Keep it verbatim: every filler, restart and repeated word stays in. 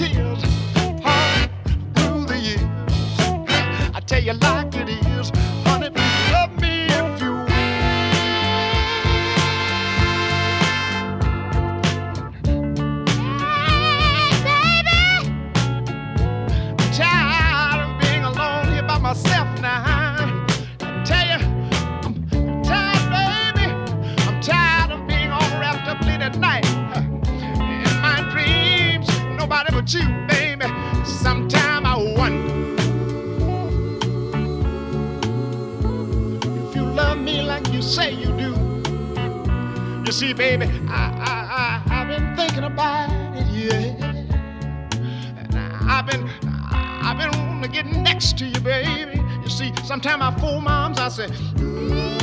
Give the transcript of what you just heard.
tears all through the years. I tell you like it is, honey, please love me if you will. Hey, baby, I'm tired of being alone here by myself now. I tell you, I'm tired, baby. I'm tired of being all wrapped up late at night. In my dreams, nobody but you, baby. Sometime I wonder if you love me like you say you do. You see, baby, I, I, I, I've been thinking about it, yeah. And I, I've been, I've been wanting to get next to you, baby. You see, sometimes I fool my arms, I say,